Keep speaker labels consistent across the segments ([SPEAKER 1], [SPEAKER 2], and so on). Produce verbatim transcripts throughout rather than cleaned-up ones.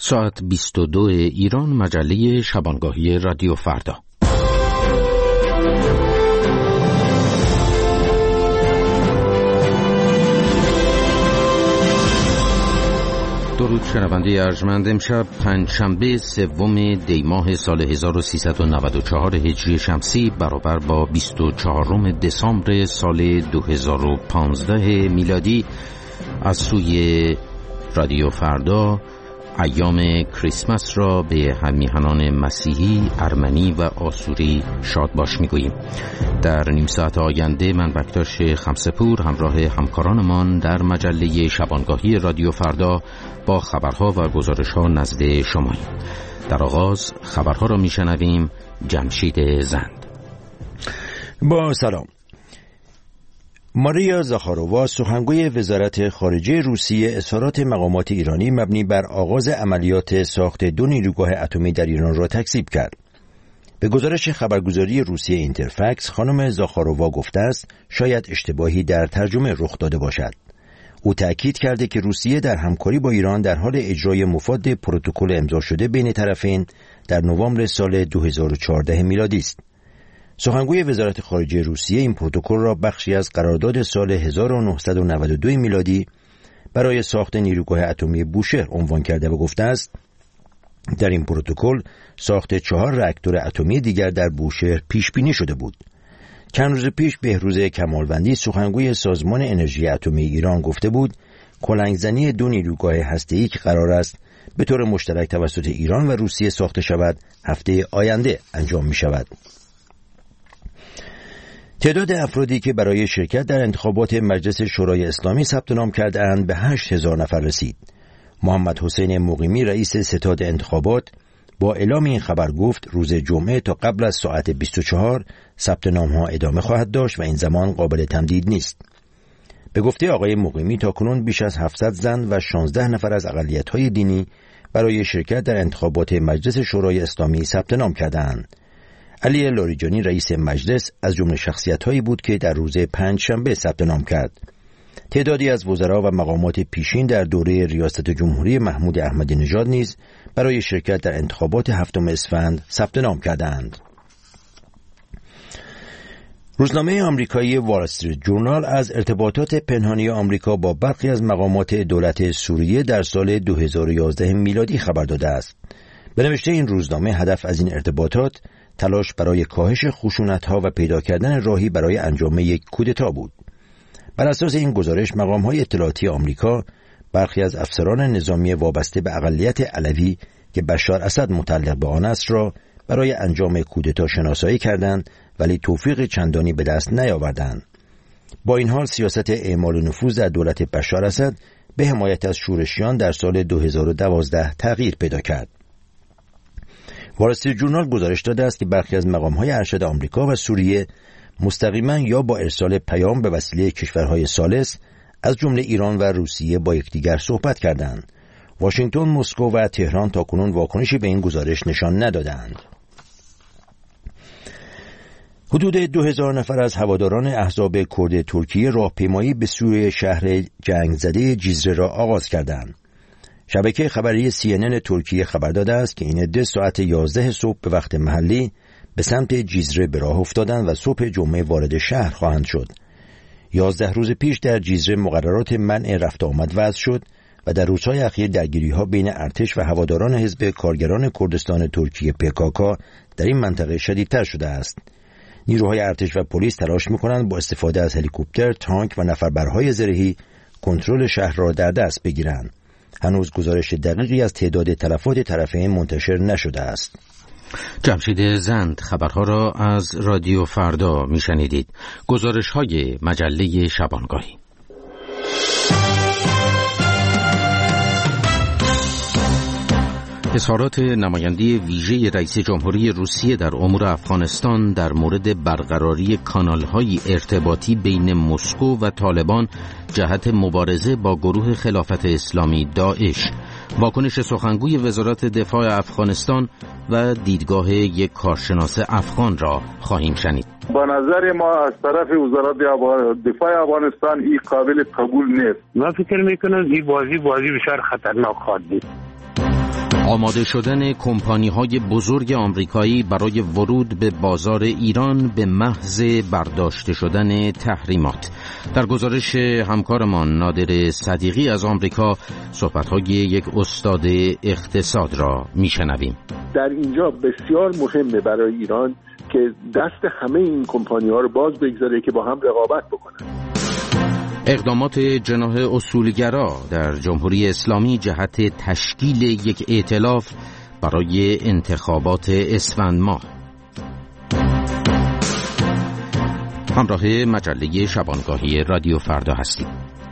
[SPEAKER 1] ساعت بیست و دو ایران، مجله شبانگاهی رادیو فردا. درود شنونده ارجمند. امشب پنجشنبه سوم دی ماه سال هزار و سیصد و نود و چهار هجری شمسی برابر با بیست و چهارم دسامبر سال دو هزار و پانزده میلادی از سوی رادیو فردا ایام کریسمس را به همیهنان مسیحی، ارمنی و آسوری شاد باش میگوییم. در نیم ساعت آینده من بکتاش خمسپور همراه همکارانمان در مجله شبانگاهی رادیو فردا با خبرها و گزارش‌ها نزد شماییم. در آغاز خبرها را میشنویم. جمشید زند.
[SPEAKER 2] با سلام. ماریا زاخارۆوا، سخنگوی وزارت خارجه روسیه، اظهارات مقامات ایرانی مبنی بر آغاز عملیات ساخت دو نیروگاه اتمی در ایران را تکذیب کرد. به گزارش خبرگزاری روسیه اینترفکس، خانم زاخارۆوا گفته است شاید اشتباهی در ترجمه رخ داده باشد. او تأکید کرده که روسیه در همکاری با ایران در حال اجرای مفاد پروتکل امضا شده بین طرفین در نوامبر سال دو هزار و چهارده میلادی است. سخنگوی وزارت خارجه روسیه این پروتکل را بخشی از قرارداد سال هزار و نهصد و نود و دو میلادی برای ساخت نیروگاه اتمی بوشهر عنوان کرده و گفته است در این پروتکل ساخت چهار راکتور اتمی دیگر در بوشهر پیش بینی شده بود. چند روز پیش بهروز کمالوندی، سخنگوی سازمان انرژی اتمی ایران، گفته بود کلنگزنی دو نیروگاه هسته‌ای که قرار است به طور مشترک توسط ایران و روسیه ساخته شود هفته آینده انجام می شود. تعداد افرادی که برای شرکت در انتخابات مجلس شورای اسلامی ثبت نام کرده‌اند به هشت هزار نفر رسید. محمد حسین مقیمی، رئیس ستاد انتخابات، با اعلام این خبر گفت روز جمعه تا قبل از ساعت بیست و چهار ثبت نام‌ها ادامه خواهد داشت و این زمان قابل تمدید نیست. به گفته آقای مقیمی تاکنون بیش از هفتصد زن و شانزده نفر از اقلیت‌های دینی برای شرکت در انتخابات مجلس شورای اسلامی ثبت نام کرده‌اند. علی لاریجانی، رئیس مجلس، از جمله شخصیت‌هایی بود که در روز پنجشنبه ثبت نام کرد. تعدادی از وزرا و مقامات پیشین در دوره ریاست جمهوری محمود احمدی نژاد نیز برای شرکت در انتخابات هفتم اسفند ثبت نام کردند. روزنامه آمریکایی وال استریت جورنال از ارتباطات پنهانی آمریکا با برخی از مقامات دولت سوریه در سال دو هزار و یازده میلادی خبر داده است. به نوشته این روزنامه، هدف از این ارتباطات تلاش برای کاهش خشونت‌ها و پیدا کردن راهی برای انجام یک کودتا بود. بر اساس این گزارش، مقام‌های اطلاعاتی آمریکا برخی از افسران نظامی وابسته به اقلیت علوی که بشار اسد متعلق به آن است را برای انجام کودتا شناسایی کردند، ولی توفیق چندانی به دست نیاوردند. با این حال سیاست اعمال نفوذ در دولت بشار اسد به حمایت از شورشیان در سال دو هزار و دوازده تغییر پیدا کرد. وال استریت جورنال گزارش داده است که برخی از مقام‌های ارشد آمریکا و سوریه مستقیما یا با ارسال پیام به وسیله کشورهای ثالث از جمله ایران و روسیه با یکدیگر صحبت کردند. واشنگتن، مسکو و تهران تاکنون واکنشی به این گزارش نشان ندادند. حدود دو هزار نفر از هواداران احزاب کرد ترکیه راهپیمایی به سوی شهر جنگ زده جیزره را آغاز کردند. شبکه خبری سی ان ان ترکیه خبر داده است که این عده ساعت یازده صبح به وقت محلی به سمت جیزره به راه افتادند و صبح جمعه وارد شهر خواهند شد. یازده روز پیش در جیزره مقررات منع رفت آمد وضع شد و در روزهای اخیر درگیری‌ها بین ارتش و هواداران حزب کارگران کردستان ترکیه پی کا کا در این منطقه شدیدتر شده است. نیروهای ارتش و پلیس تلاش می‌کنند با استفاده از هلیکوپتر، تانک و نفربرهای زرهی کنترل شهر را در دست بگیرند. هنوز گزارش دقیقی از تعداد تلفات طرفین منتشر نشده است.
[SPEAKER 1] جمشید زند خبرها را از رادیو فردا میشنیدید. گزارش‌های مجله شبانگاهی. اظهارات نماینده ویژه رئیس جمهوری روسیه در امور افغانستان در مورد برقراری کانال‌های ارتباطی بین مسکو و طالبان جهت مبارزه با گروه خلافت اسلامی داعش، واکنش سخنگوی وزارت دفاع افغانستان و دیدگاه یک کارشناس افغان را خواهیم شنید.
[SPEAKER 3] با نظر ما از طرف وزارت دفاع افغانستان این قابل قبول نیست.
[SPEAKER 4] من فکر میکنم این بازی بازی بسیار خطرناک خواهد بود.
[SPEAKER 1] آماده شدن کمپانی‌های بزرگ آمریکایی برای ورود به بازار ایران به محض برداشته شدن تحریمات. در گزارش همکارمان نادر صدیقی از آمریکا صحبت‌های یک استاد اقتصاد را می‌شنویم.
[SPEAKER 4] در اینجا بسیار مهمه برای ایران که دست همه این کمپانی‌ها رو باز بگذاره که با هم رقابت بکنن.
[SPEAKER 1] اقدامات جناح اصولگرا در جمهوری اسلامی جهت تشکیل یک ائتلاف برای انتخابات اسفند ماه. همراه مجله شبانگاهی رادیو فردا هستیم.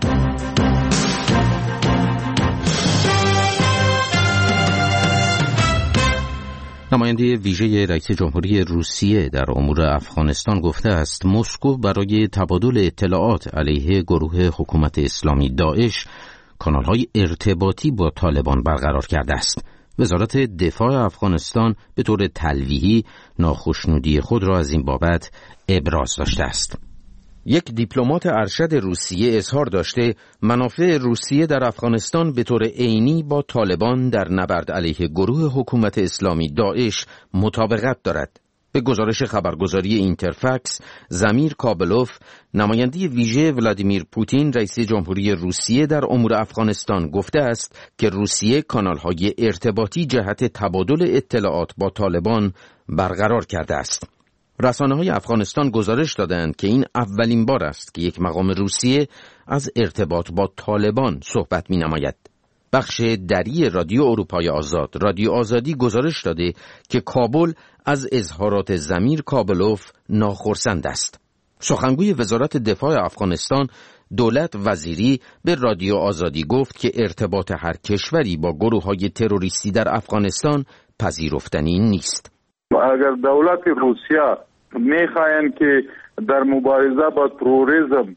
[SPEAKER 1] نماینده ویژه رئیس جمهوری روسیه در امور افغانستان گفته است مسکو برای تبادل اطلاعات علیه گروه حکومت اسلامی داعش کانال‌های ارتباطی با طالبان برقرار کرده است. وزارت دفاع افغانستان به طور تلویحی ناخشنودی خود را از این بابت ابراز داشته است. یک دیپلمات ارشد روسیه اظهار داشته منافع روسیه در افغانستان به طور عینی با طالبان در نبرد علیه گروه حکومت اسلامی داعش مطابقت دارد. به گزارش خبرگزاری اینترفکس، زمیر کابلوف، نماینده ویژه ولادیمیر پوتین رئیس جمهوری روسیه در امور افغانستان گفته است که روسیه کانال‌های ارتباطی جهت تبادل اطلاعات با طالبان برقرار کرده است. رسانه‌های افغانستان گزارش دادند که این اولین بار است که یک مقام روسیه از ارتباط با طالبان صحبت می‌نماید. بخش دری رادیو اروپای آزاد، رادیو آزادی گزارش داده که کابل از اظهارات زمیر کابلوف ناخرسند است. سخنگوی وزارت دفاع افغانستان دولت وزیری به رادیو آزادی گفت که ارتباط هر کشوری با گروه‌های تروریستی در افغانستان پذیرفتنی نیست.
[SPEAKER 3] اگر دولت روسیه میخواین که در مبارزه با تروریسم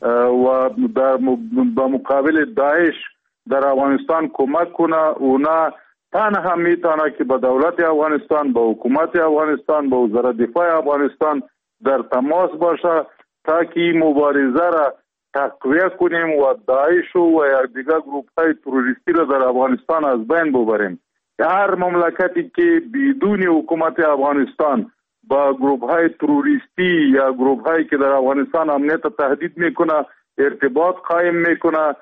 [SPEAKER 3] و در با مقابل داعش در افغانستان کمک کنه، اونا تنها میتونه که با دولت افغانستان، با حکومت افغانستان، با وزارت دفاع افغانستان در تماس باشه تا که این مبارزه را تقویه کنیم و داعش و یا دیگر گروه های تروریستی را در افغانستان از بین ببریم. هر مملکتی که بدون حکومت افغانستان با گروه های تروریستی یا گروه هایی که در افغانستان امنیت تهدید میکنه ارتباط قائم میکنه،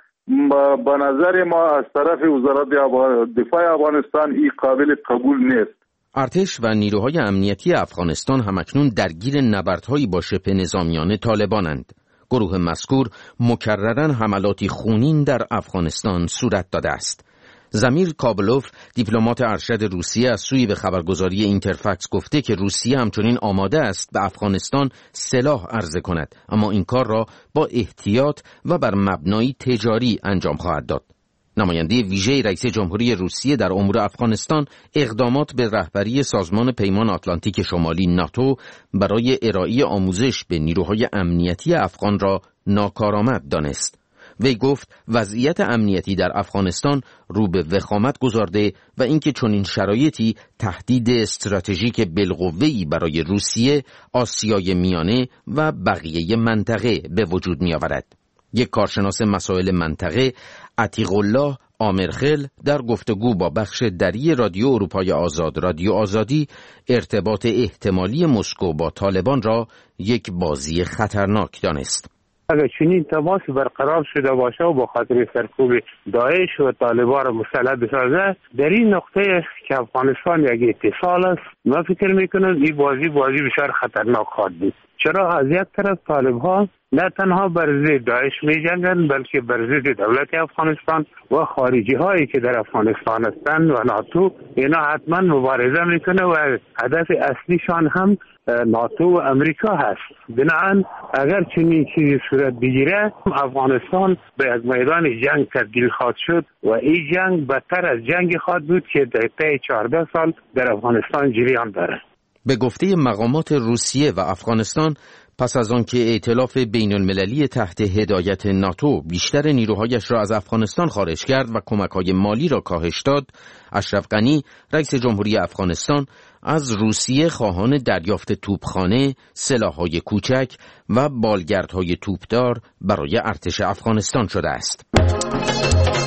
[SPEAKER 3] به نظر ما از طرف وزارت دفاع افغانستان این قابل قبول نیست.
[SPEAKER 1] ارتش و نیروهای امنیتی افغانستان همکنون درگیر نبردهایی با شبه نظامیان طالبانند. گروه مذکور مکرراً حملاتی خونین در افغانستان صورت داده است. زمیر کابلوف، دیپلمات ارشد روسیه، از سوی به خبرگزاری اینترفکس گفته که روسیه همچنین آماده است به افغانستان سلاح عرضه کند، اما این کار را با احتیاط و بر مبنای تجاری انجام خواهد داد. نماینده ویژه رئیس جمهوری روسیه در امور افغانستان اقدامات به رهبری سازمان پیمان آتلانتیک شمالی ناتو برای ارائه آموزش به نیروهای امنیتی افغان را ناکارآمد دانست. وی گفت وضعیت امنیتی در افغانستان رو به وخامت گذارده و اینکه چنین شرایطی تهدید استراتژیک بالقوه‌ای برای روسیه، آسیای میانه و بقیه منطقه به وجود می آورد. یک کارشناس مسائل منطقه، عتیق الله آمرخل، در گفتگو با بخش دری رادیو اروپای آزاد، رادیو آزادی، ارتباط احتمالی مسکو با طالبان را یک بازی خطرناک دانست.
[SPEAKER 5] اگر چنین تماس برقرار شده باشه و با خاطر سرکوب داعش و طالبان را مسلح بسازه، در این نقطه که افغانستان یک اتصال است، من فکر میکنم این بازی بازی بسیار خطرناک خواهد بود. چرا از یک طرف طالبان نه تنها بر ضد داعش می جنگند، بلکه بر ضد دولت افغانستان و خارجی هایی که در افغانستان هستند و ناتو، اینا حتما مبارزه میکنه و هدف اصلیشان هم ناتو و امریکا هست. بنابراین اگر چنین چیزی صورت بگیره، افغانستان به یک میدان جنگ تبدیل خواهد شد و این جنگ بدتر از جنگ خواهد بود که در طی چهارده سال در افغانستان جریان داره.
[SPEAKER 1] به گفته مقامات روسیه و افغانستان، پس از آنکه ائتلاف بین المللی تحت هدایت ناتو بیشتر نیروهایش را از افغانستان خارج کرد و کمک‌های مالی را کاهش داد، اشرف غنی رئیس جمهوری افغانستان از روسیه خواهان دریافت توپخانه، سلاح‌های کوچک و بالگردهای توپدار برای ارتش افغانستان شده است.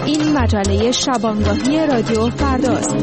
[SPEAKER 6] این مجله شبانگاهی رادیو فرداست.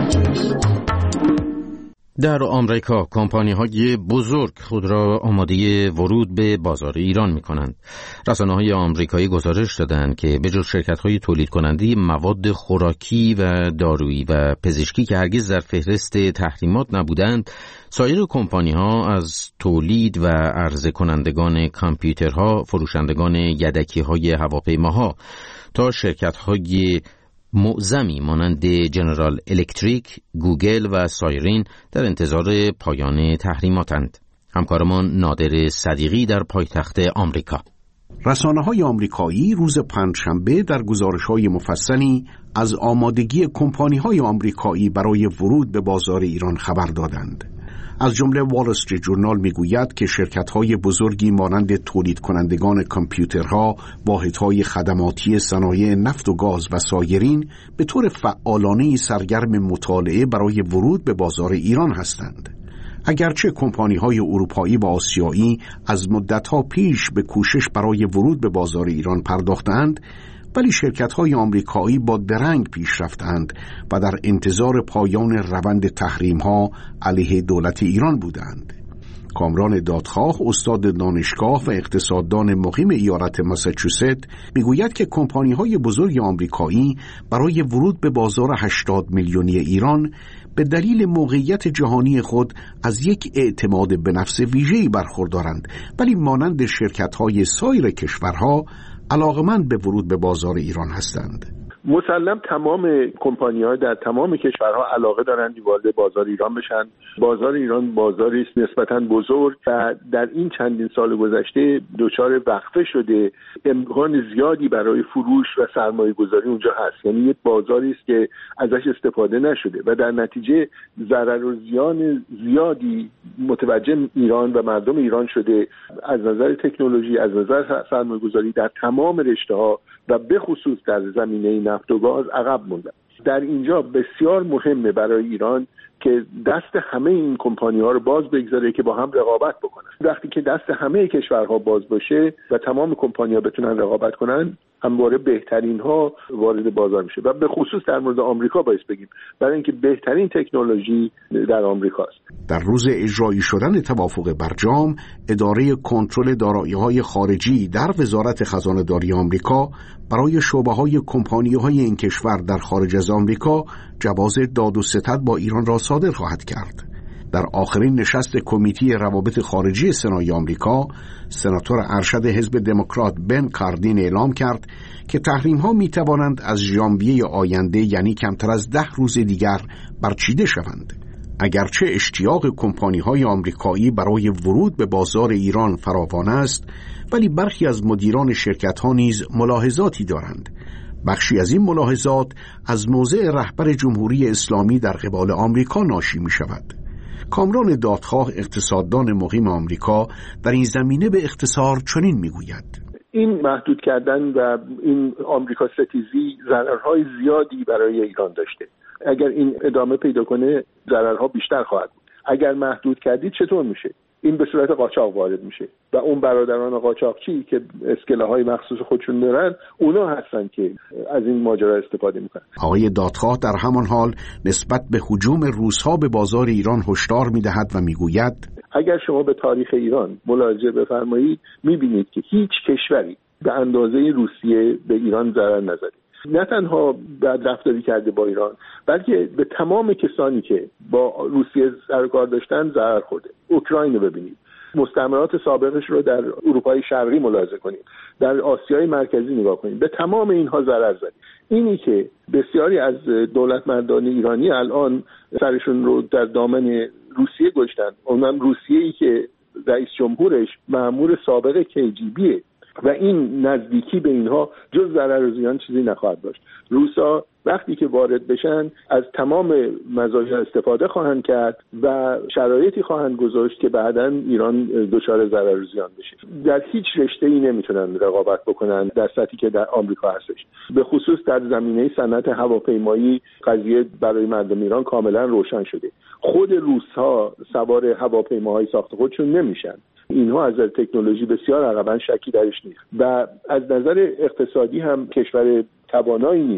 [SPEAKER 1] در آمریکا کمپانی‌های بزرگ خود را آماده ورود به بازار ایران می‌کنند. رسانه‌های آمریکایی گزارش دادند که بجز شرکت‌های تولید کننده مواد خوراکی و دارویی و پزشکی که هرگز در فهرست تحریمات نبودند، سایر کمپانی‌ها از تولید و عرضه کنندگان کامپیوترها، فروشندگان یدکی‌های هواپیماها تا شرکت‌های معظمی مانند جنرال الکتریک، گوگل و سایرین در انتظار پایان تحریماتند. همکارمان نادر صدیقی در پایتخت آمریکا.
[SPEAKER 7] رسانه‌های آمریکایی روز پنجشنبه در گزارش‌های مفصلی از آمادگی کمپانی‌های آمریکایی برای ورود به بازار ایران خبر دادند. از جمله وال استریت جورنال میگوید که شرکت‌های بزرگی مانند تولید کنندگان کامپیوترها، واحدهای خدماتی صنایع نفت و گاز و سایرین به طور فعالانه سرگرم مطالعه برای ورود به بازار ایران هستند. اگرچه کمپانی‌های اروپایی و آسیایی از مدت‌ها پیش به کوشش برای ورود به بازار ایران پرداختند، ولی شرکت‌های آمریکایی با درنگ پیش رفتند و در انتظار پایان روند تحریم‌ها علیه دولت ایران بودند. کامران دادخواه، استاد دانشگاه و اقتصاددان مقیم ایالت ماساچوست، میگوید که کمپانی‌های بزرگ آمریکایی برای ورود به بازار هشتاد میلیونی ایران به دلیل موقعیت جهانی خود از یک اعتماد به نفس ویژه‌ای برخوردارند، ولی مانند شرکت‌های سایر کشورها علاقمند به ورود به بازار ایران هستند.
[SPEAKER 4] مسلم تمام کمپانی‌ها در تمام کشورها علاقه دارند وارد بازار ایران بشن. بازار ایران بازاری است نسبتاً بزرگ و در این چندین سال گذشته دچار وقفه شده. امکان زیادی برای فروش و سرمایه‌گذاری اونجا هست، یعنی یک بازاری است که ازش استفاده نشده و در نتیجه ضرر و زیان زیادی متوجه ایران و مردم ایران شده. از نظر تکنولوژی، از نظر سرمایه‌گذاری در تمام رشته‌ها و به خصوص در زمینه نفت و گاز عقب موندن. در اینجا بسیار مهمه برای ایران که دست همه این کمپانی‌ها رو باز بگذاره که با هم رقابت بکنن. وقتی که دست همه کشورها باز باشه و تمام کمپانی‌ها بتونن رقابت کنن، همواره بهترین ها وارد بازار میشه و به خصوص در مورد آمریکا باید بگیم، برای اینکه بهترین تکنولوژی در آمریکاست.
[SPEAKER 7] در روز اجرایی شدن توافق برجام، اداره کنترل دارایی‌های خارجی در وزارت خزانه‌داری آمریکا برای شعبه‌های کمپانی‌های این کشور در خارج از آمریکا جواز داد و ستد با ایران را صادر خواهد کرد. در آخرین نشست کمیته روابط خارجی سنای آمریکا، سناتور ارشد حزب دموکرات بن کاردین اعلام کرد که تحریم‌ها می‌توانند از ژانویه آینده، یعنی کمتر از ده روز دیگر، برچیده شوند. اگرچه اشتیاق کمپانی‌های آمریکایی برای ورود به بازار ایران فراوان است، ولی برخی از مدیران شرکت‌ها نیز ملاحظاتی دارند. بخشی از این ملاحظات از موضع رهبر جمهوری اسلامی در قبال آمریکا ناشی می‌شود. کامران دادخواه، اقتصاددان مقیم آمریکا، در این زمینه به اختصار چنین میگوید:
[SPEAKER 4] این محدود کردن و این آمریکا ستیزی ضررهای زیادی برای ایران داشته. اگر این ادامه پیدا کنه ضررها بیشتر خواهد بود. اگر محدود کردید چطور میشه؟ این به صورت قاچاق وارد میشه و اون برادران قاچاقچی که اسکله‌های مخصوص خودشون دارن، اونا هستن که از این ماجرا استفاده میکنن.
[SPEAKER 7] آقای دادخواه در همان حال نسبت به هجوم روس‌ها به بازار ایران هشدار میدهد و میگوید:
[SPEAKER 4] اگر شما به تاریخ ایران مراجعه بفرمایید، میبینید که هیچ کشوری به اندازه روسیه به ایران ضرر نزده. نه تنها بد رفتاری کرده با ایران، بلکه به تمام کسانی که با روسیه سر و کار داشتن ضرر خورده. اوکراین رو ببینید، مستعمرات سابقش رو در اروپای شرقی ملاحظه کنید، در آسیای مرکزی نگاه کنید، به تمام اینها ضرر زد. اینی که بسیاری از دولتمردان ایرانی الان سرشون رو در دامن روسیه گذاشتن، اونم روسیه‌ای که رئیس جمهورش مأمور سابق کی جی بیه و این نزدیکی به اینها جز ضرر و زیان چیزی نخواهد داشت. روسا وقتی که وارد بشن از تمام مزایا استفاده خواهند کرد و شرایطی خواهند گذاشت که بعداً ایران دچار ضرر و زیان بشه. در هیچ رشته‌ای نمیتونن رقابت بکنن در سطحی که در آمریکا هستش. به خصوص در زمینه صنعت هواپیمایی قضیه برای مردم ایران کاملا روشن شده. خود روس‌ها سوار هواپیماهای ساخت خودشون نمیشن. اینها از تکنولوژی بسیار عقباً، شکی درش نیست و از نظر اقتصادی هم کشور توانایی نیست.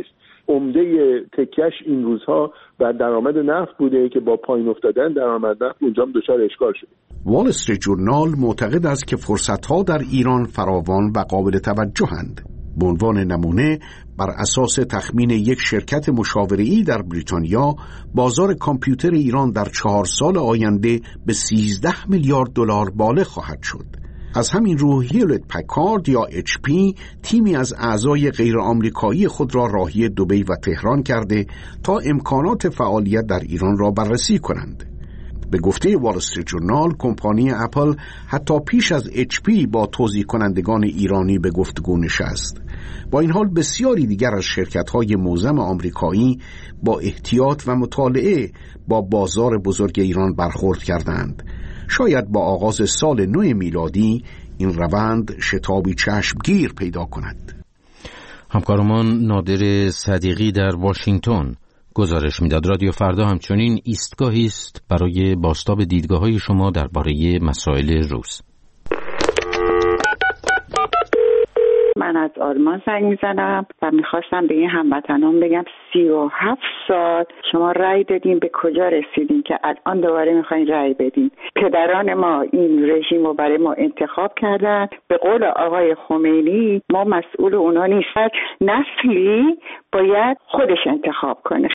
[SPEAKER 4] عمده تکش این روزها بر درآمد نفت بوده که با پایین افتادن درآمد نفت اونجا دچار اشکال شده.
[SPEAKER 7] وال استریت جورنال معتقد است که فرصت‌ها در ایران فراوان و قابل توجهند. به عنوان نمونه بر اساس تخمین یک شرکت مشاوره‌ای در بریتانیا بازار کامپیوتر ایران در چهار سال آینده به سیزده میلیارد دلار بالغ خواهد شد. از همین رو هیولت پکارد یا اچ پی تیمی از اعضای غیر آمریکایی خود را راهی دبی و تهران کرده تا امکانات فعالیت در ایران را بررسی کنند. به گفته وال استریت جورنال کمپانی اپل حتی پیش از اچ پی با توزیع کنندگان ایرانی به گفتگو نشست. با این حال بسیاری دیگر از شرکت‌های معظم آمریکایی با احتیاط و مطالعه با بازار بزرگ ایران برخورد کردند. شاید با آغاز سال نو میلادی این روند شتابی چشمگیر پیدا کند.
[SPEAKER 1] همکارمان نادر صدیقی در واشنگتن گزارش میداد. رادیو فردا همچنین ایستگاهی است برای بازتاب دیدگاه‌های شما درباره مسائل روز.
[SPEAKER 8] من از آلمان زنگ میزنم و میخواستم به این هموطنان بگم سی و هفت سال شما رأی دادین، به کجا رسیدین که الان دوباره میخواین رأی بدین؟ پدران ما این رژیم رو برای ما انتخاب کردن. به قول آقای خمینی ما مسئول اونا نیستن، نسلی باید خودش انتخاب کنه.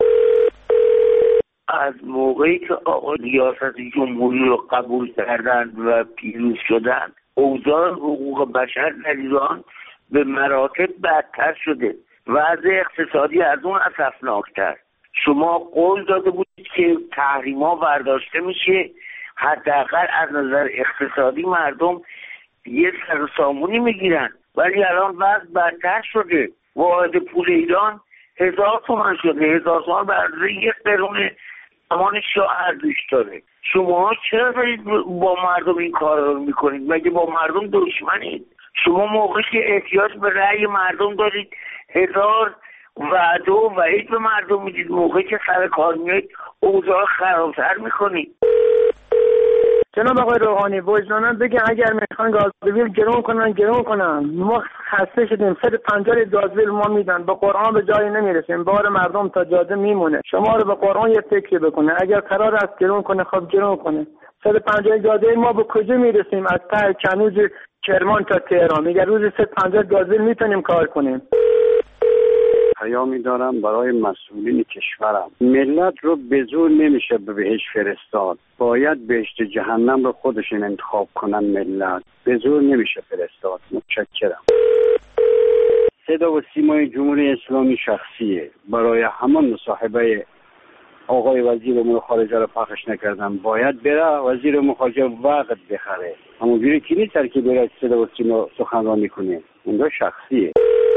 [SPEAKER 9] از موقعی که آقا ریاست جمهوری رو قبول کردن و پیروز شدن اوضاع حقوق بشر در ایران به مراتب بدتر شده، وضع اقتصادی از اون اسفناکتر. شما قول داده بودید که تحریما برداشته میشه، حداقل از نظر اقتصادی مردم یه سرسامونی میگیرن، ولی الان وضع بدتر شده. واحد پول ایران هزار تومان شده، هزار تومان بر یک قرون زمان شاه ارزش داره. شما چرا دارید با مردم این کار رو میکنید؟ مگه با مردم دشمنید؟ شما موقعی که احتیاج به رأی مردم دارید هزار وعده و وعید به مردم میدید، موقعی که سر کار میاد اوضاع خرابتر میکنید.
[SPEAKER 10] جناب آقای روحانی وجدانا بگن اگر میخوان گازوئیل گرون کنن گرون کنن. ما خسته شدیم، صد و پنجاه گازوئیل ما میدن، به قرآن به جایی نمیرسیم، بار مردم تا جاده میمونه. شما رو به قرآن یه فکری بکنه، اگر قرار است گرون کنه خب گرون کنه. صد و پنجاه گازوئیل ما به کجا میرسیم؟ از ته کنوج کرمان تا تهران میگه روزی صد و پنجاه گازوئیل میتونیم کار کنیم.
[SPEAKER 11] پیامی دارم برای مسئولین کشورم. ملت رو به زور نمیشه به بهشت فرستاد، باید بهشت جهنم رو خودشون انتخاب کنن. ملت به زور نمیشه فرستاد. متشکرم. صدا و سیمای جمهوری اسلامی شخصیه، برای همان مصاحبه آقای وزیر امور خارجه رو پخش نکردم. باید بره وزیر امور خارجه وقت بخره، اما جوری که نیست که بره صدا و سیما سخنرانی کنه، اونجا شخصیه.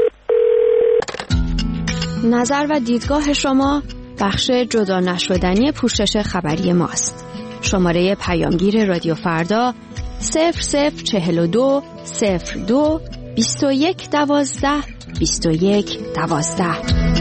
[SPEAKER 6] نظر و دیدگاه شما بخش جدا نشدنی پوشش خبری ماست. شماره پیامگیر رادیو فردا صفر صفر چهل و دو صفر دو بیست و یک دوازده بیست و یک دوازده.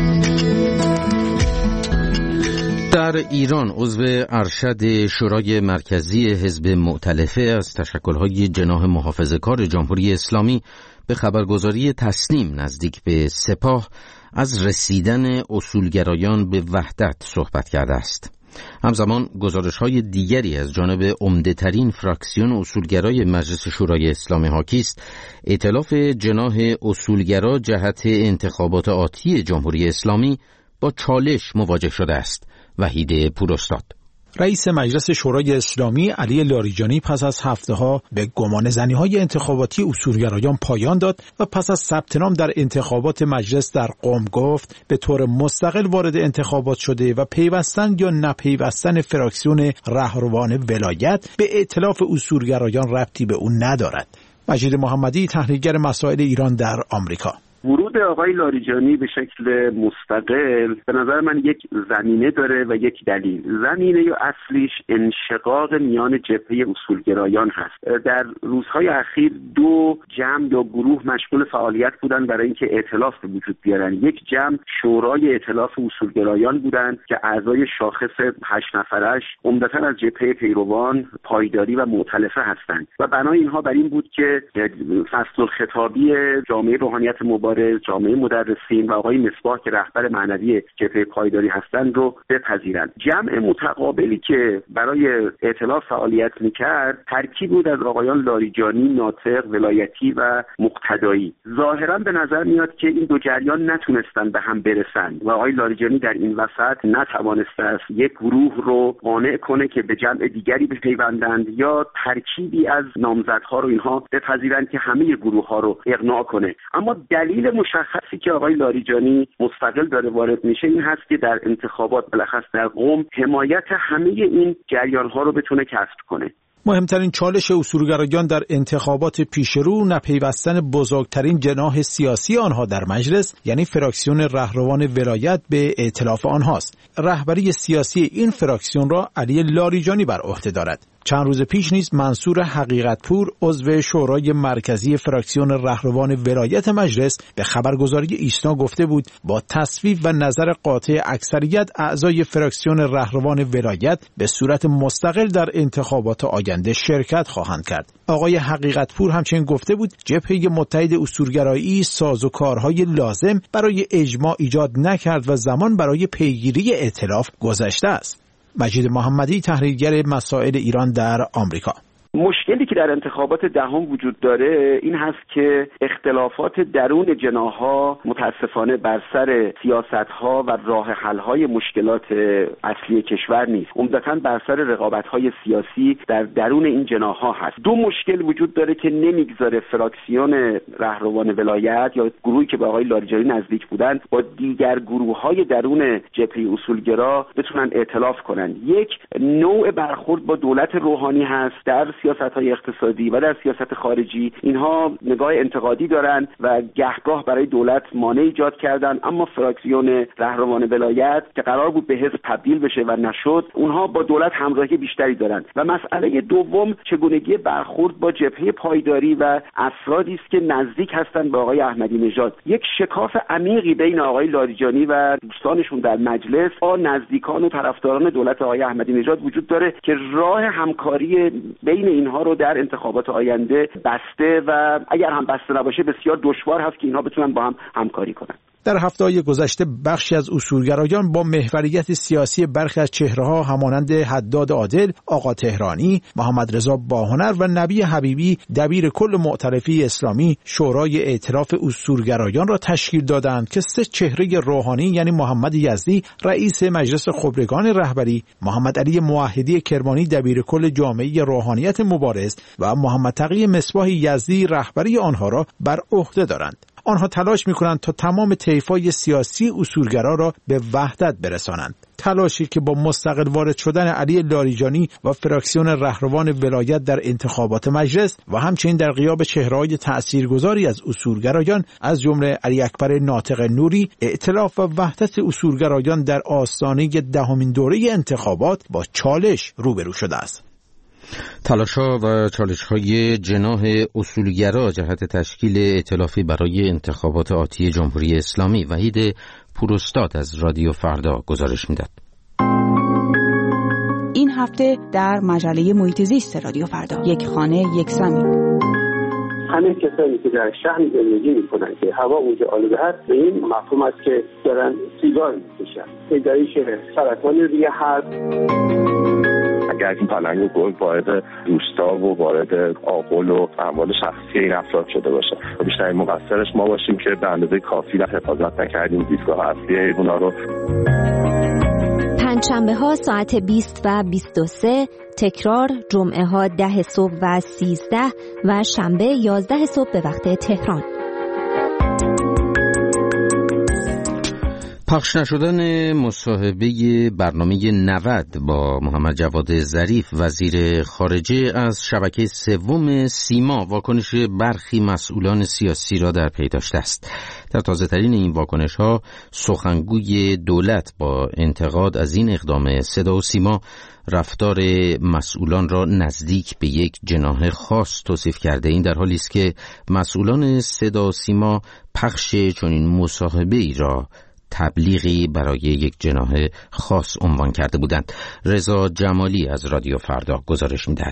[SPEAKER 1] در ایران عضو ارشد شورای مرکزی حزب مؤتلفه از تشکل‌های جناح محافظه‌کار جمهوری اسلامی به خبرگزاری تسنیم نزدیک به سپاه از رسیدن اصولگرایان به وحدت صحبت کرده است. همزمان گزارش‌های دیگری از جانب عمده‌ترین فراکسیون اصولگرای مجلس شورای اسلامی حاکی است ائتلاف جناح اصولگرا جهت انتخابات آتی جمهوری اسلامی با چالش مواجه شده است. وحید پوراستاد
[SPEAKER 12] رئیس مجلس شورای اسلامی علی لاریجانی پس از هفته‌ها به گمان زنی‌های انتخاباتی اصولگرایان پایان داد و پس از ثبت نام در انتخابات مجلس در قم گفت به طور مستقل وارد انتخابات شده و پیوستن یا نپیوستن فراکسیون رهروان ولایت به ائتلاف اصولگرایان ربطی به اون ندارد. مجید محمدی، تحلیلگر مسائل ایران در آمریکا:
[SPEAKER 13] ورود آقای لاریجانی به شکل مستقل به نظر من یک زمینه داره و یک دلیل. زمینه یا اصلیش انشقاق میان جبهه اصولگرایان هست. در روزهای اخیر دو جمع یا گروه مشغول فعالیت بودن برای اینکه ائتلاف به وجود بیارن. یک جمع شورای ائتلاف اصولگرایان بودند که اعضای شاخص هشت نفرش عمدتاً از جبهه پیروان پایداری و مؤتلفه هستند و بنای اینها بر این بود که فصل الخطابی جامعه روحانیت مبارک مبارز، جامعه مدرسین و آقای مصباح که رهبر معنوی جبهه پایداری هستند رو بپذیرند. جمع متقابلی که برای ائتلاف فعالیت میکرد ترکیب بود از آقایان لاریجانی، ناطق، ولایتی و مقتدایی. ظاهرا به نظر میاد که این دو جریان نتونستن به هم برسند و آقای لاریجانی در این وسط نتوانسته است یک گروه رو قانع کنه که به جمع دیگری بپیوندند یا ترکیبی از نامزدها رو اینها بپذیرند که همه گروه ها رو اقناع کنه. اما دلیل مشخصی که آقای لاریجانی مستقل داره وارد میشه این هست که در انتخابات بالاخص در قم حمایت همه این جریان ها رو بتونه کسب کنه.
[SPEAKER 12] مهمترین چالش اصولگرایان در انتخابات پیشرو نپیوستن بزرگترین جناح سیاسی آنها در مجلس، یعنی فراکسیون رهروان ولایت، به ائتلاف آنهاست. رهبری سیاسی این فراکسیون را علی لاریجانی بر عهده دارد. چند روز پیش نیز منصور حقیقتپور عضو شورای مرکزی فراکسیون رهروان ولایت مجلس به خبرگزاری ایسنا گفته بود با تصویب و نظر قاطع اکثریت اعضای فراکسیون رهروان ولایت به صورت مستقل در انتخابات آینده شرکت خواهند کرد. آقای حقیقتپور همچنین گفته بود جبهه متحد اصولگرایی سازوکارهای لازم برای اجماع ایجاد نکرد و زمان برای پیگیری ائتلاف گذشته است. مجید محمدی، تحلیلگر مسائل ایران در آمریکا.
[SPEAKER 13] مشکلی که در انتخابات دهم وجود داره این هست که اختلافات درون جناح‌ها متاسفانه بر سر سیاست‌ها و راه حل‌های مشکلات اصلی کشور نیست، عمدتاً بر سر رقابت‌های سیاسی در درون این جناح‌ها هست. دو مشکل وجود داره که نمیگذاره فراکسیون رهروان ولایت یا گروهی که به آقای لاریجانی نزدیک بودند با دیگر گروه‌های درون جبهه اصولگرا بتونن ائتلاف کنن. یک، نوع برخورد با دولت روحانی هست در سیاست‌های اقتصادی و در سیاست خارجی. اینها نگاه انتقادی دارند و گهگاه برای دولت مانع ایجاد کردن، اما فراکسیون رهروان ولایت که قرار بود به حزب تبدیل بشه و نشد، اونها با دولت همراهی بیشتری دارند. و مسئله دوم چگونگی برخورد با جبهه پایداری و افرادی است که نزدیک هستند به آقای احمدی نژاد. یک شکاف عمیقی بین آقای لاریجانی و دوستانشون در مجلس با نزدیکان و طرفداران دولت آقای احمدی نژاد وجود داره که راه همکاری بین اینها رو در انتخابات آینده بسته و اگر هم بسته نباشه بسیار دشوار هست که اینها بتونن با هم همکاری کنن.
[SPEAKER 12] در هفته‌های گذشته بخشی از اصولگرایان با محوریت سیاسی برخی از چهره‌ها همانند حداد عادل، آقا تهرانی، محمد رضا باهنر و نبی حبیبی دبیر کل مؤتلفه اسلامی شورای ائتلاف اصولگرایان را تشکیل دادند که سه چهره روحانی یعنی محمد یزدی رئیس مجلس خبرگان رهبری، محمد علی موحدی کرمانی دبیر کل جامعه روحانیت مبارز و محمد تقی مصباح یزدی رهبری آنها را بر عهده دارند. آنها تلاش می‌کنند تا تمام طیف‌های سیاسی اصولگرا را به وحدت برسانند. تلاشی که با مستقل وارد شدن علی لاریجانی و فراکسیون رهروان ولایت در انتخابات مجلس و همچنین در غیاب چهره‌های تأثیرگذاری از اصولگرایان از جمله علی اکبر ناطق نوری، ائتلاف و وحدت اصولگرایان در آستانه دهمین دوره انتخابات با چالش روبرو شده است.
[SPEAKER 1] تلاش‌ها و چالش‌های جناح اصولگرا جهت تشکیل ائتلافی برای انتخابات آتی جمهوری اسلامی. وحید پوراستاد از رادیو فردا گزارش می‌داد.
[SPEAKER 14] این هفته در مجله محیط زیست رادیو فردا، یک خانه یک زمین.
[SPEAKER 11] همه کسانی که در شهر زندگی می‌کنند که هوا اونجا آلوده هست، به این مفهوم است که دارن سیگار می‌کشن. پیدایش سرطان ریه هست.
[SPEAKER 15] اگر این پلنگ و گل وارد روستا و وارد آغل و اموال شخصی این افراد شده باشه، بیشترین مقصرش ما باشیم که به اندازه کافی حفاظت نکردیم زیستگاه اصلی حیونا رو.
[SPEAKER 6] پنجشنبه ها ساعت بیست و بیست و سه، تکرار جمعه ها ده صبح و سیزده و شنبه یازده صبح به وقت تهران.
[SPEAKER 1] پخش نشدن مصاحبه برنامه نود با محمد جواد ظریف وزیر خارجه از شبکه سوم سیما واکنش برخی مسئولان سیاسی را در پی داشته است. در تازه‌ترین این واکنش‌ها سخنگوی دولت با انتقاد از این اقدام صدا و سیما رفتار مسئولان را نزدیک به یک جناح خاص توصیف کرده. این در حالی است که مسئولان صدا و سیما پخش چنین مصاحبه‌ای را تبلیغی برای یک جناح خاص عنوان کرده بودند. رضا جمالی از رادیو فردا گزارش می‌دهد.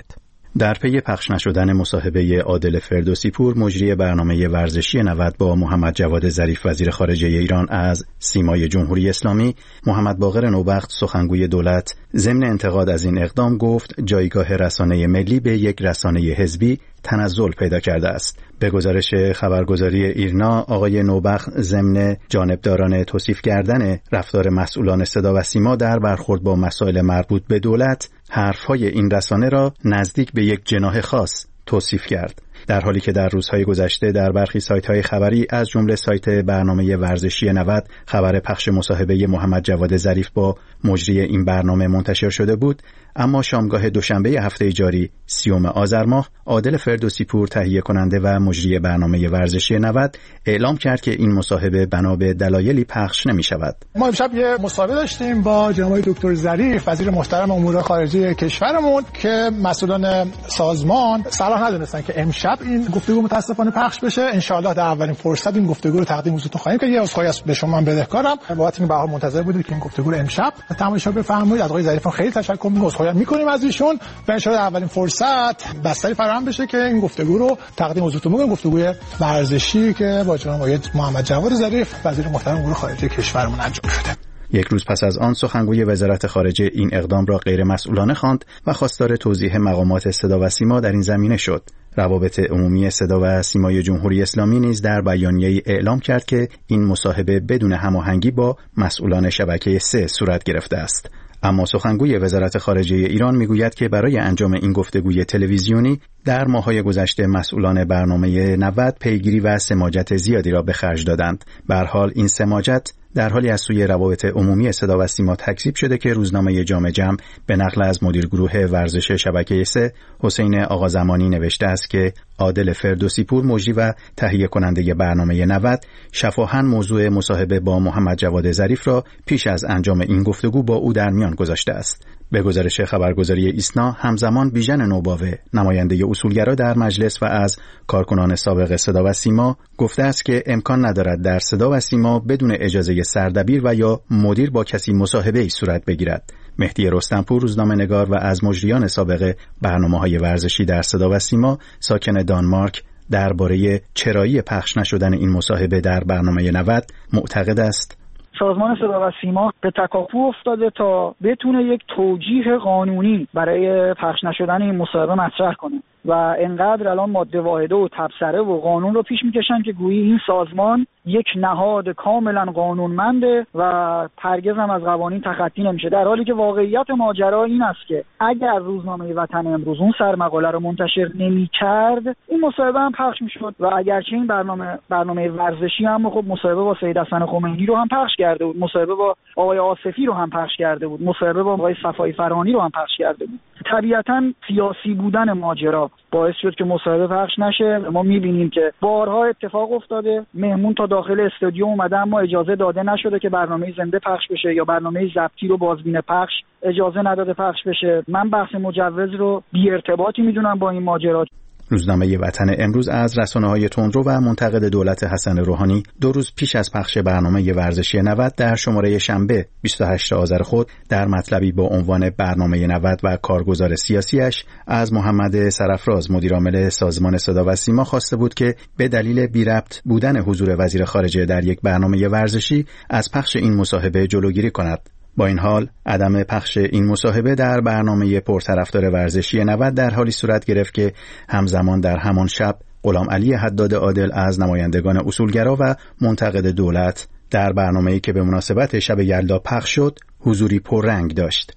[SPEAKER 16] در پی پخش نشدن مصاحبه عادل فردوسی پور مجری برنامه ورزشی نود با محمد جواد ظریف وزیر خارجه ایران از سیمای جمهوری اسلامی، محمد باقر نوبخت سخنگوی دولت ضمن انتقاد از این اقدام گفت جایگاه رسانه ملی به یک رسانه حزبی تنزل پیدا کرده است. به گزارش خبرگزاری ایرنا، آقای نوبخت ضمن جانبدارانه توصیف کردن رفتار مسئولان صدا و سیما در برخورد با مسائل مربوط به دولت، حرفهای این رسانه را نزدیک به یک جناح خاص توصیف کرد. در حالی که در روزهای گذشته در برخی سایت‌های خبری از جمله سایت برنامه ورزشی نود خبر پخش مصاحبه محمد جواد ظریف با مجری این برنامه منتشر شده بود، اما شامگاه دوشنبه هفته جاری سیوم آذر ماه عادل فردوسی پور تهیه کننده و مجری برنامه ورزشی نود اعلام کرد که این مصاحبه بنا به دلایلی پخش نمی شود.
[SPEAKER 17] ما امشب یه مصاحبه داشتیم با جناب دکتر ظریف وزیر محترم امور خارجه کشورمون که مسئولان سازمان صلاح ندونستن که امشب این گفتگو متاسفانه پخش بشه. ان شاء الله در اولین فرصت این گفتگو رو تقدیم حضورتون خواهیم کرد. یه عذرخواهی به شما من بدهکارم بابت اینکه به حال منتظر بودید که این گفتگو رو امشب تماشا بفرمایید. از آقای ظریف خیلی تشکر می‌کنم، می‌کنیم از ایشون و ان شاء الله اولین فرصت بستری فراهم بشه که این گفتگو رو تقدیم حضورتون بکنیم، گفتگوی ورزشی که با جناب آقای محمد جواد ظریف وزیر محترم امور خارجه کشورمون انجام شده.
[SPEAKER 16] یک روز پس از آن سخنگوی وزارت خارجه این اقدام را غیر مسئولانه خواند و خواستار توضیح مقامات صدا و سیما در این زمینه شد. روابط عمومی صدا و سیمای جمهوری اسلامی نیز در بیانیه‌ای اعلام کرد که این مصاحبه بدون هماهنگی با مسئولان شبکه سه صورت گرفته است. اما سخنگوی وزارت خارجه ایران میگوید که برای انجام این گفتگوی تلویزیونی در ماه‌های گذشته مسئولان برنامه نود پیگیری و سماجت زیادی را به خرج دادند. به هر حال این سماجت در حالی از سوی روابط عمومی صدا و سیما تکذیب شده که روزنامه جامع جمع به نقل از مدیر گروه ورزش شبکه سه حسین آقازمانی نوشته است که عادل فردوسی پور مجری و تهیه کننده برنامه نود شفاهاً موضوع مصاحبه با محمد جواد ظریف را پیش از انجام این گفتگو با او در میان گذاشته است. به گزارش خبرگزاری ایسنا، همزمان بیژن نوباوه نماینده اصولگرا در مجلس و از کارکنان سابق صدا و سیما گفته است که امکان ندارد در صدا و سیما بدون اجازه سردبیر و یا مدیر با کسی مصاحبه ای صورت بگیرد. مهدی رستمپور روزنامه‌نگار و از مجریان سابق برنامه‌های ورزشی در صدا و سیما ساکن دانمارک درباره چرایی پخش نشدن این مصاحبه در برنامه نود معتقد است
[SPEAKER 18] سازمان صدا و سیما به تکاپو افتاده تا بتونه یک توجیه قانونی برای پخش نشدن این مصاحبه مطرح کنه و انقدر الان ماده واحده و تبصره و قانون رو پیش میکشن که گویی این سازمان یک نهاد کاملا قانونمنده و هرگز هم از قوانین تخطی نمیشه، در حالی که واقعیت ماجرا این است که اگر روزنامه وطن امروز اون سرمقاله رو منتشر نمی‌کرد این مصاحبه هم پخش میشد و اگرچه این برنامه برنامه ورزشی هم خب مصاحبه با سید حسن خمینی رو هم پخش کرده بود، مصاحبه با آقای آصفی رو هم پخش کرده بود، مصاحبه با آقای صفایی فرهانی رو هم پخش کرده بود. طبیعتاً سیاسی بودن ماجرا باعث شد که مصاحبه پخش نشه. ما می‌بینیم که بارها اتفاق افتاده مهمون تا داخل استادیوم اومده اما اجازه داده نشده که برنامه زنده پخش بشه یا برنامه ضبطی رو بازبین پخش اجازه نداده پخش بشه. من بحث مجوز رو بی ارتباطی میدونم با این ماجرا.
[SPEAKER 16] روزنامه وطن امروز از رسانه‌های تندرو و منتقد دولت حسن روحانی دو روز پیش از پخش برنامه ورزشی نود در شماره شنبه بیست و هشتم آذر خود در مطلبی با عنوان برنامه نود و کارگزار سیاسیش از محمد سرافراز مدیرعامل سازمان صدا و سیما خواسته بود که به دلیل بی ربط بودن حضور وزیر خارجه در یک برنامه ورزشی از پخش این مصاحبه جلوگیری کند. با این حال عدم پخش این مصاحبه در برنامه پرطرفدار ورزشی نود در حالی صورت گرفت که همزمان در همان شب غلام علی حداد عادل از نمایندگان اصولگرا و منتقد دولت در برنامه‌ای که به مناسبت شب یلدا پخش شد حضوری پررنگ داشت.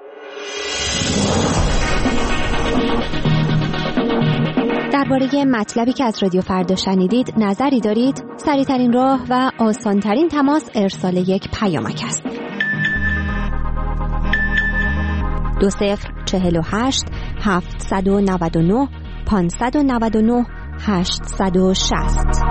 [SPEAKER 6] درباره مطلبی که از رادیو فردا شنیدید نظری دارید؟ سریع‌ترین راه و آسان‌ترین تماس ارسال یک پیامک است. دو صفر چهل و هشت هفتصد و نود و نه پانصد و نود و نه هشتصد و شصت.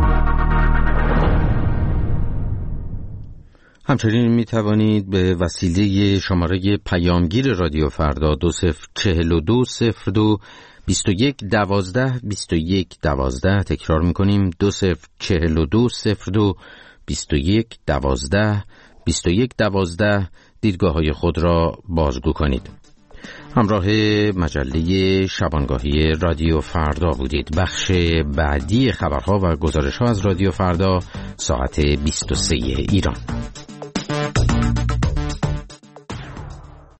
[SPEAKER 1] همچنین می توانید به وسیله شماره پیامگیر رادیو فردا دو صفر چهل و دو صفر دو بیست و یک دوازده بیست و یک دوازده تکرار می کنیم دو صفر چهل و دو صفر دو بیست و یک دوازده بیست و یک دوازده دیدگاه های خود را بازگو کنید. همراه مجله شبانگاهی رادیو فردا بودید. بخش بعدی خبرها و گزارش‌ها از رادیو فردا ساعت بیست و سه ایران.